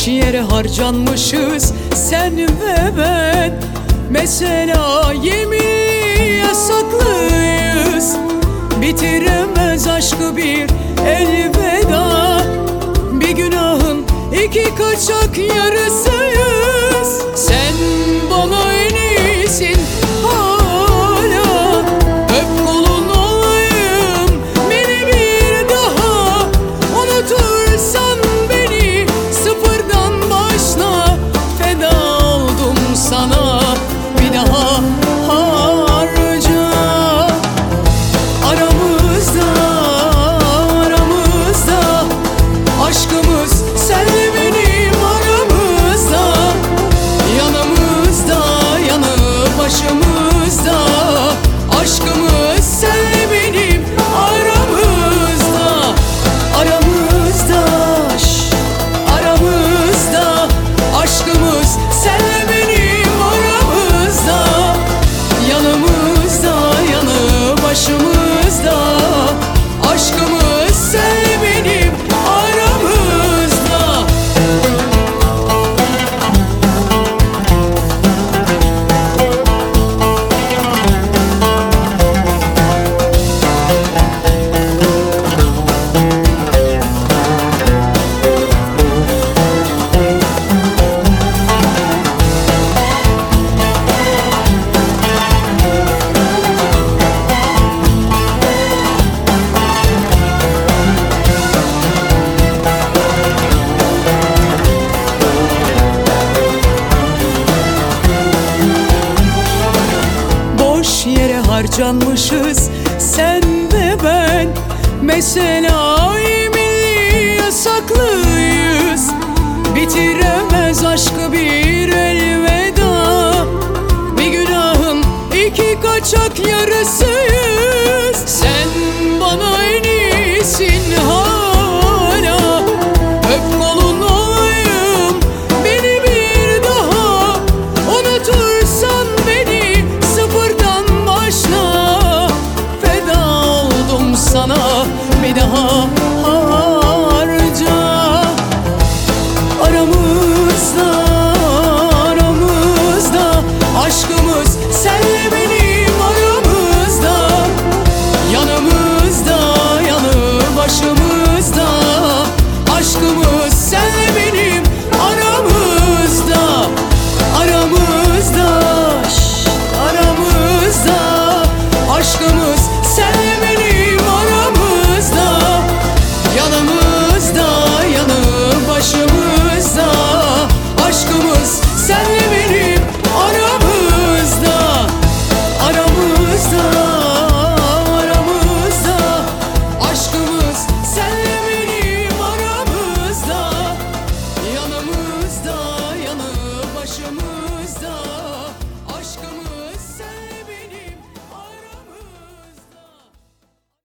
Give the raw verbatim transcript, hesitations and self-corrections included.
Boş yere harcanmışız sen ve ben. Mesela yemin yasaklıyız. Bitiremez aşkı bir elveda. Bir günahın iki kaçak yarısıyız. Sen bana en iyisin hala. Öp kolun olayım beni bir daha. Unutursan beni sıfırdan başla. Feda oldum sana, bir daha harca. Aramızda, aramızda aşkımız sen benim aramızda. Yanımızda, yanı başımızda aşkımız sen benim aramızda. Aramızda, şş, aramızda aşkımız sen benim aramızda. Yanımızda, yanı başımızda aşkımız sen benim aramızda. Boş yere harcanmışız sen ve ben. Mesela yeminli yasaklıyız. Bitiremez aşkı bir elveda. Bir günahın iki kaçak yarısı.